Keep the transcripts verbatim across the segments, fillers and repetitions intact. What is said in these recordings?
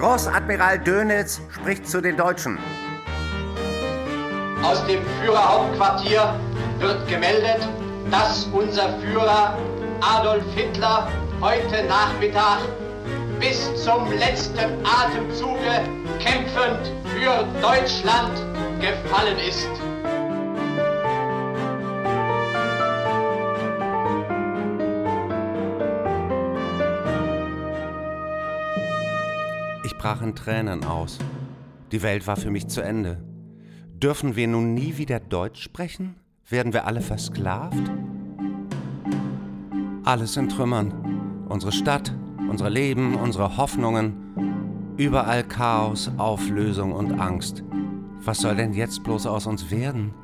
Großadmiral Dönitz spricht zu den Deutschen. Aus dem Führerhauptquartier wird gemeldet, dass unser Führer Adolf Hitler heute Nachmittag bis zum letzten Atemzuge kämpfend für Deutschland gefallen ist. Ich brach in Tränen aus. Die Welt war für mich zu Ende. Dürfen wir nun nie wieder Deutsch sprechen? Werden wir alle versklavt? Alles in Trümmern. Unsere Stadt, unser Leben, unsere Hoffnungen. Überall Chaos, Auflösung und Angst. Was soll denn jetzt bloß aus uns werden?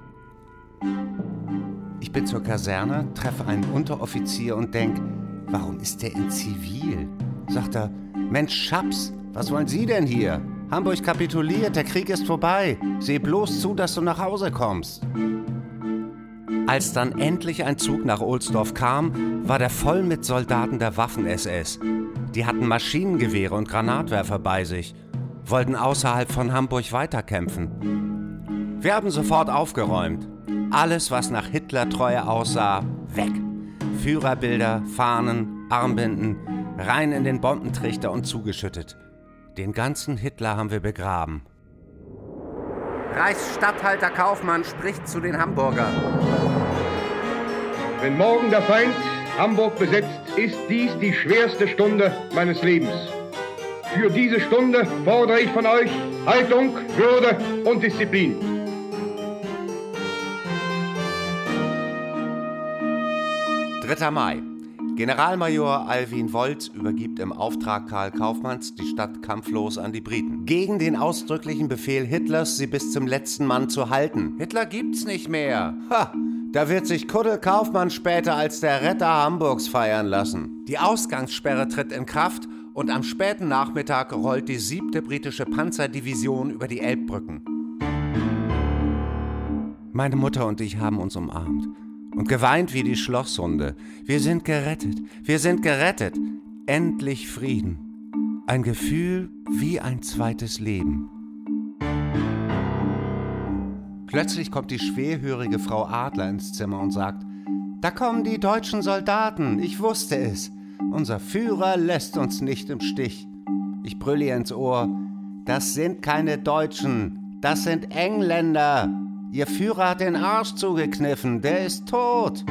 Ich bin zur Kaserne, treffe einen Unteroffizier und denk, warum ist der in Zivil? Sagt er, Mensch Schaps, was wollen Sie denn hier? Hamburg kapituliert, der Krieg ist vorbei. Seh bloß zu, dass du nach Hause kommst. Als dann endlich ein Zug nach Ohlsdorf kam, war der voll mit Soldaten der Waffen-S S. Die hatten Maschinengewehre und Granatwerfer bei sich, wollten außerhalb von Hamburg weiterkämpfen. Wir haben sofort aufgeräumt. Alles, was nach Hitlertreue aussah, weg. Führerbilder, Fahnen, Armbinden, rein in den Bombentrichter und zugeschüttet. Den ganzen Hitler haben wir begraben. Reichsstatthalter Kaufmann spricht zu den Hamburgern. Wenn morgen der Feind Hamburg besetzt, ist dies die schwerste Stunde meines Lebens. Für diese Stunde fordere ich von euch Haltung, Würde und Disziplin. dritter Mai. Generalmajor Alwin Wolz übergibt im Auftrag Karl Kaufmanns die Stadt kampflos an die Briten. Gegen den ausdrücklichen Befehl Hitlers, sie bis zum letzten Mann zu halten. Hitler gibt's nicht mehr. Ha! Da wird sich Kuddel Kaufmann später als der Retter Hamburgs feiern lassen. Die Ausgangssperre tritt in Kraft und am späten Nachmittag rollt die siebte britische Panzerdivision über die Elbbrücken. Meine Mutter und ich haben uns umarmt und geweint wie die Schlosshunde. Wir sind gerettet, wir sind gerettet. Endlich Frieden. Ein Gefühl wie ein zweites Leben. Plötzlich kommt die schwerhörige Frau Adler ins Zimmer und sagt, da kommen die deutschen Soldaten, ich wusste es. Unser Führer lässt uns nicht im Stich. Ich brülle ihr ins Ohr, das sind keine Deutschen, das sind Engländer. Ihr Führer hat den Arsch zugekniffen, der ist tot.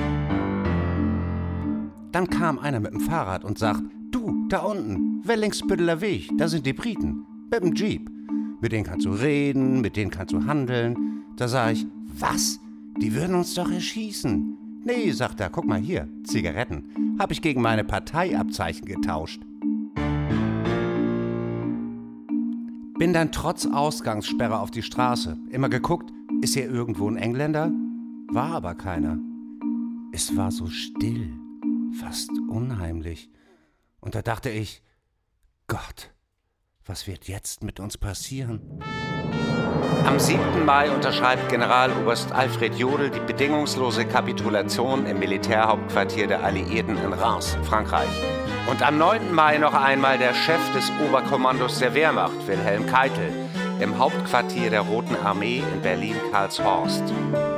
Dann kam einer mit dem Fahrrad und sagt, du, da unten, Wellingsbütteler Weg, da sind die Briten, mit dem Jeep. Mit denen kannst du reden, mit denen kannst du handeln. Da sag ich, was? Die würden uns doch erschießen. Nee, sagt er, guck mal hier, Zigaretten. Hab ich gegen meine Parteiabzeichen getauscht. Bin dann trotz Ausgangssperre auf die Straße. Immer geguckt, ist hier irgendwo ein Engländer? War aber keiner. Es war so still, fast unheimlich. Und da dachte ich, Gott, was wird jetzt mit uns passieren? Am siebten Mai unterschreibt Generaloberst Alfred Jodl die bedingungslose Kapitulation im Militärhauptquartier der Alliierten in Reims, Frankreich. Und am neunten Mai noch einmal der Chef des Oberkommandos der Wehrmacht, Wilhelm Keitel, im Hauptquartier der Roten Armee in Berlin-Karlshorst.